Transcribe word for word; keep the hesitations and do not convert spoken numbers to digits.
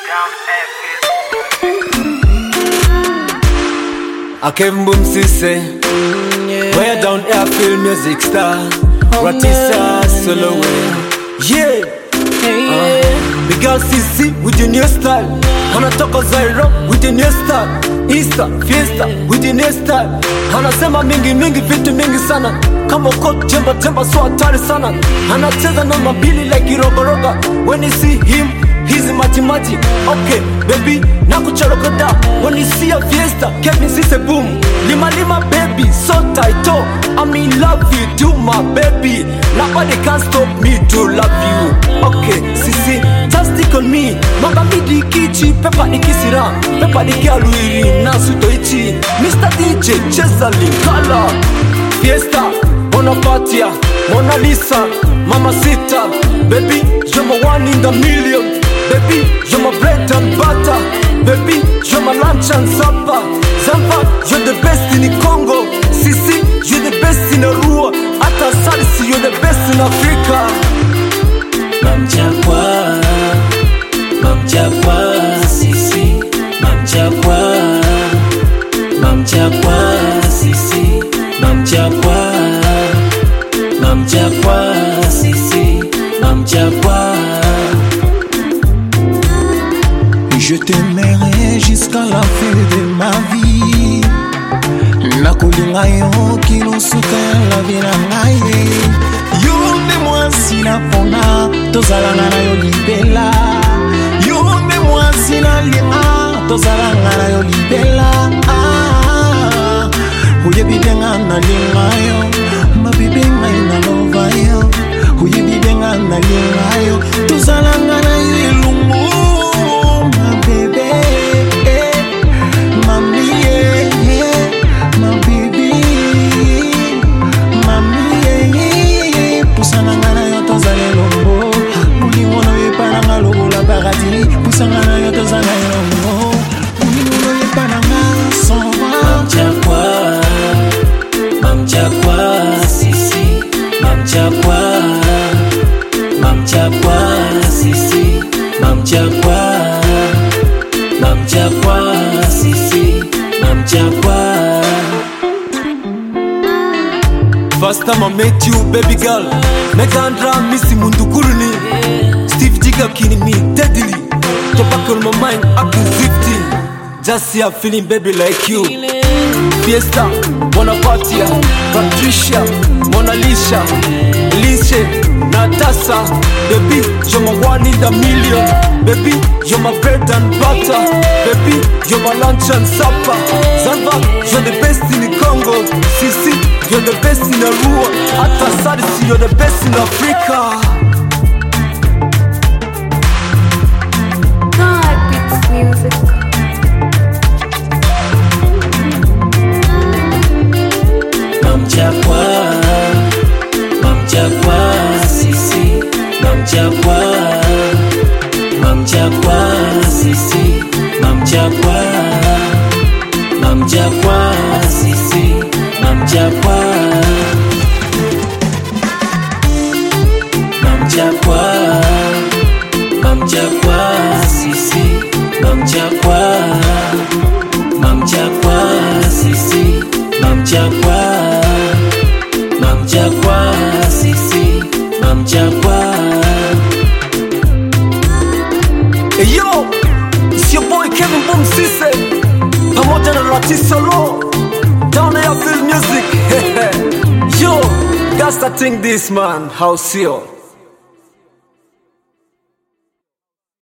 I Kevin Boom Sisse, where down air feel music star, Ratissa solo way. Yeah, uh, the girl Sisse with the new style, Hana toka Zairo with the new style, Easter, Fiesta with the new style, Hana sema mingi mingi vitu mingi sana, kama kot temba temba so hatari sana, Hana cheza na mabili like Roga Roga. When you see him, he's a mati-mati. Okay, baby, nakucharokoda. When you see a fiesta, Kevin Sisse boom. Lima lima baby, so tight oh. I'm in love with you, my baby. Nobody can stop me to love you. Okay, Sisse, just stick on me. Manga midi kichi, pepa ikisira. Pepa ikialuiri, nasu toichi. Mister D J, cheza linkala. Fiesta, Bonapatia, Mona Lisa, Mamacita. Baby, you're my one in the million. Baby, you're my bread and butter. Baby, you're my lunch and supper. Zampa, you're the best in the Congo. Sisse, you're the best in Arua. Ata Salisi, you're the best in Africa. Mamchakwa, Mamchakwa, Sisse, Mamchakwa, Mamchakwa, Sisse, Mamchakwa, Mamchakwa, Sisse, Mamchakwa. Je t'aimerai jusqu'à la fin de ma vie. Nakolinga yo kilosuka la vie na ngai. Yo nde mwasi na pona tozalanga na yo libela. Yo nde mwasi na linga tozalanga na yo libela. Ah, oyebi benga na linga yo, mabibi ngai na lova yo. Oyebi benga na linga yo, tozalanga na yo elungu. Baby, eh, mami, eh, eh, my baby, mami, eh, eh, pusana ngana yo tozale lombo, muli wono ye pananga logo la paradis, pusana ngana yo tozale lombo, muli wono ye pananga soma. Mamchakwa, Mamchakwa, Sisse, Mamchakwa, Mamchakwa, Sisse, Mamchakwa. Mamchakwa, Sisse, Mamchakwa. First time I met you, baby girl. Megandra missy mundukuruni. Steve Jigga killing me deadly. To back on my mind, acting fifty. Just see a feeling baby like you. Fiesta, Bonapatia, Patricia, Mona Lisa, Lise, Natasha. Baby, you're my one in the million. Baby, you're my bread and butter. Baby, you're my lunch and supper. Zanva, you're the best in the Congo. Sisse, you're the best in Arua. Ata Salisi, you're the best in Africa. God beats music. Mamchakwa, Mamchakwa, Sisse, Mamchakwa, Mamchakwa, Sisse, Mamchakwa, Mamchakwa, Sisse, Mamchakwa, Mamchakwa, Mamchakwa, Sisse, Mamchakwa, Mamchakwa, Sisse, Mamchakwa. Mamchakwa, Sisse, Mamchakwa. Hey yo, it's your boy Kevin Boom Sisse. Pamoja na Ratissa solo. Down there feel music. Yo, that's the thing this man, how sio.